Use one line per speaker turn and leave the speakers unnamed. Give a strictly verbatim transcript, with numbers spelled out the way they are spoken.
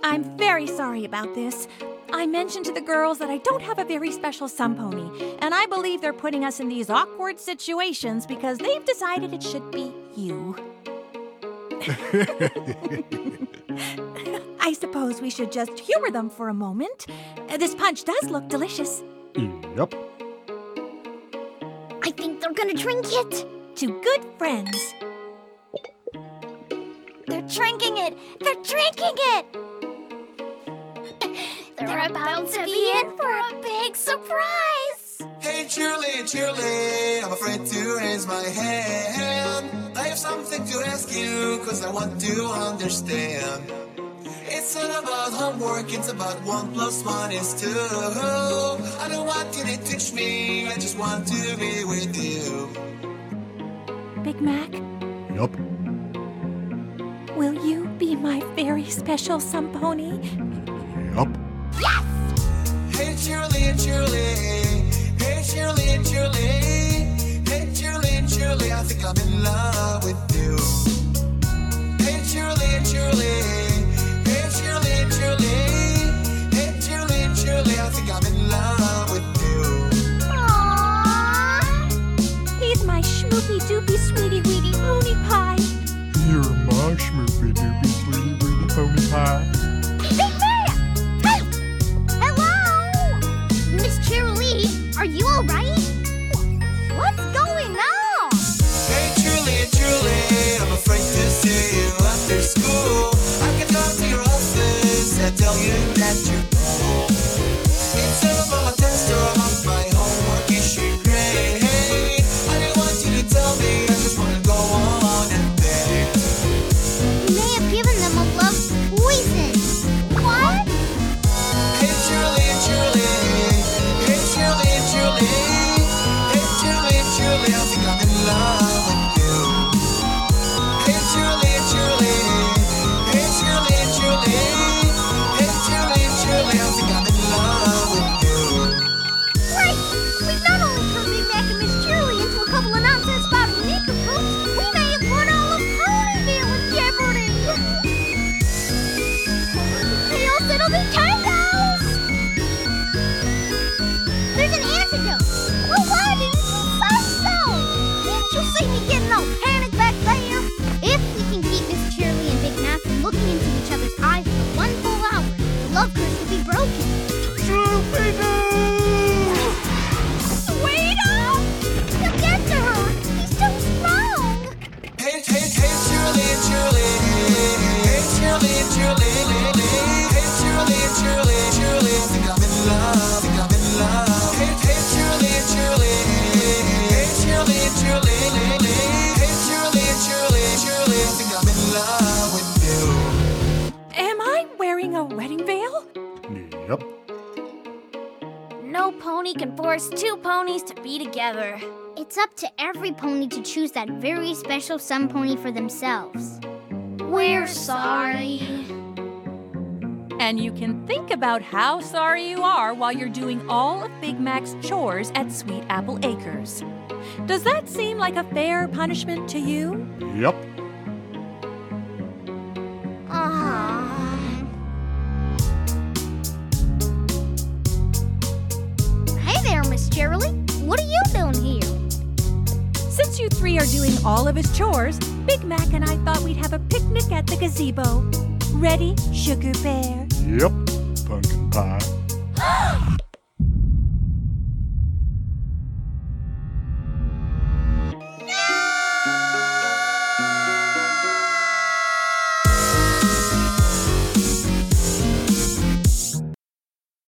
I'm very sorry about this. I mentioned to the girls that I don't have a very special sun pony, and I believe they're putting us in these awkward situations because they've decided it should be you. I suppose we should just humor them for a moment. Uh, This punch does look delicious.
Yep.
I think they're gonna drink it.
To good friends.
They're drinking it. They're drinking it. They're, They're about to be in for a big surprise.
Hey, Julie, Julie, I'm afraid to raise my hand. I have something to ask you, cause I want to understand. It's not about homework, it's about one plus one is two. I don't want you to teach me, I just want to be with you.
Big Mac,
Yup.
will you be my very special sun pony?
Yup.
Hey, Julie, Julie, hey, Julie, Julie, hey, Julie, Julie, I think I'm in love with you. Hey, Julie, Julie, hey, Julie, Julie, hey, Julie, Julie, I think I'm in love with you.
Aww.
He's my schmoopy doopy sweetie weetie pony pie.
You're my schmoopy doopy sweetie weetie pony pie.
Big Mac! Hey! Hello! Miss Cheerilee, are you alright? What's going on?
Hey, Julie, Julie, I'm afraid to see you after school. I can come to your office and tell you that you're cool. Instead of my test or about my homework issue grade, hey, I didn't want you to tell me, I just want to go on and beg.
You may have given them a love poison. What?
Hey, Julie, Julie, hey, Julie, Julie, hey, Julie, Julie, I think I'm in love with you. Hey, Julie, Julie, hey, Julie, Julie, hey, Julie, Julie, I think I'm in love with you.
Great! We've not only turned Big Mac and Miss Cheerilee into a couple of nonsense-spouting nincompoops, we may have put all of Ponyville in jeopardy! They all said it'll be tangos! There's an antidote! Well, why didn't you say so? Didn't you see me getting all panicked back there? If we can keep Miss Cheerilee and Big Mac from looking into each other's eyes for one full hour, the love curse will be broken. Wait up! He'll get to her! He's too strong!
Hey, hey, hey, Julie, Julie, hey, Julie, Julie, hey, Julie, Julie, Julie, I think I'm in love, think I'm in love. Hey, hey, Julie, Julie, hey, Julie, Julie, hey, Julie, Julie, Julie, I think I'm in love with you.
Am I wearing a wedding veil?
Yep.
No pony can force two ponies to be together. It's up to every pony to choose that very special sun pony for themselves. We're sorry.
And you can think about how sorry you are while you're doing all of Big Mac's chores at Sweet Apple Acres. Does that seem like a fair punishment to you?
Yep.
Aww. Hey there, Miss Cheerilee. What are you doing here?
Since you three are doing all of his chores, Big Mac and I thought we'd have a picnic at the gazebo. Ready, Sugar Bear?
Yep. Pumpkin pie.